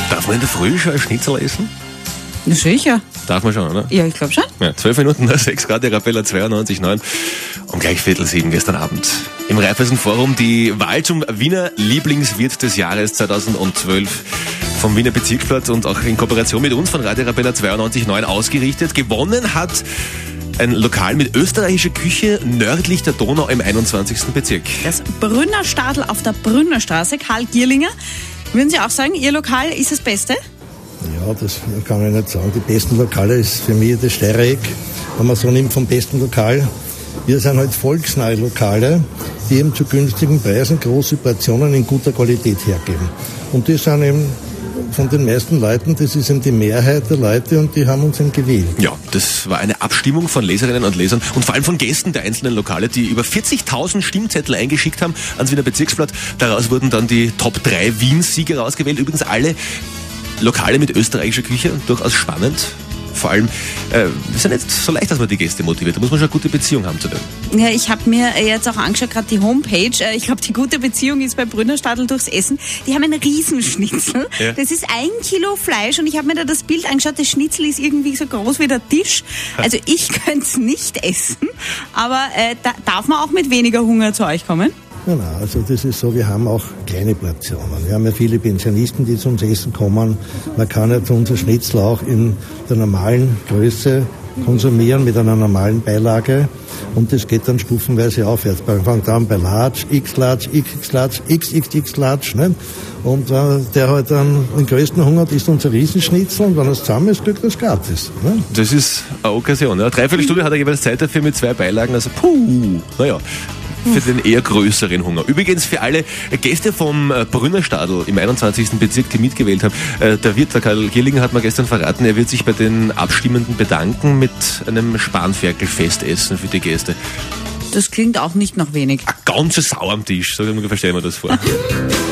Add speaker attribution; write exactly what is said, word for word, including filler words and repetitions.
Speaker 1: Darf man in der Früh schon ein Schnitzel essen?
Speaker 2: Na sicher.
Speaker 1: Darf man schon, oder?
Speaker 2: Ja, ich glaube schon.
Speaker 1: Ja, zwölf Minuten nach sechs Grad, der Arabella zweiundneunzig Komma neun. Um gleich Viertel sieben gestern Abend. Im Raiffeisen-Forum die Wahl zum Wiener Lieblingswirt des Jahres zweitausendzwölf vom Wiener Bezirksblatt und auch in Kooperation mit uns von Radio Arabella zweiundneunzig Komma neun ausgerichtet. Gewonnen hat ein Lokal mit österreichischer Küche nördlich der Donau im einundzwanzigsten Bezirk.
Speaker 2: Das Brünnerstadl auf der Brünnerstraße, Karl Gierlinger. Würden Sie auch sagen, Ihr Lokal ist das Beste?
Speaker 3: Ja, das kann ich nicht sagen. Die besten Lokale ist für mich das Steirereck, wenn man so nimmt vom besten Lokal. Wir sind halt volksnahe Lokale, die eben zu günstigen Preisen große Portionen in guter Qualität hergeben. Und die sind eben von den meisten Leuten, das ist eben die Mehrheit der Leute und die haben uns eben gewählt.
Speaker 1: Ja, das war eine Abstimmung von Leserinnen und Lesern und vor allem von Gästen der einzelnen Lokale, die über vierzigtausend Stimmzettel eingeschickt haben ans Wiener Bezirksblatt. Daraus wurden dann die Top drei Wien-Sieger rausgewählt. Übrigens alle Lokale mit österreichischer Küche, durchaus spannend. Vor allem, äh, ist ja nicht so leicht, dass man die Gäste motiviert. Da muss man schon eine gute Beziehung haben zu denen.
Speaker 2: Ja, ich habe mir jetzt auch angeschaut, gerade die Homepage. Ich glaube, die gute Beziehung ist bei Brünnerstadl durchs Essen. Die haben einen Riesenschnitzel. Ja. Das ist ein Kilo Fleisch und ich habe mir da das Bild angeschaut. Das Schnitzel ist irgendwie so groß wie der Tisch. Also ich könnte es nicht essen, aber äh, da darf man auch mit weniger Hunger zu euch kommen?
Speaker 3: Genau, also das ist so, wir haben auch kleine Portionen. Wir haben ja viele Pensionisten, die zu uns essen kommen. Man kann ja unser Schnitzel auch in der normalen Größe konsumieren mit einer normalen Beilage und das geht dann stufenweise aufwärts. Man fängt an bei Large, X-Large, X X-Large, X X X-Large, nicht? Und äh, der halt dann den größten Hunger hat, ist unser Riesenschnitzel und wenn er zusammen ist, kriegt er es gratis. Ne?
Speaker 1: Das ist eine Okkasion. Ja. Dreiviertel Stunde hat er jeweils Zeit dafür mit zwei Beilagen, also puh, naja. Für den eher größeren Hunger. Übrigens für alle Gäste vom Brünnerstadl im einundzwanzigsten Bezirk, die mitgewählt haben. Der Wirt, der Karl Gierlinger, hat mir gestern verraten, er wird sich bei den Abstimmenden bedanken mit einem Spanferkelfestessen für die Gäste.
Speaker 2: Das klingt auch nicht nach wenig.
Speaker 1: Eine ganze Sau am Tisch, so verstehen wir das vor.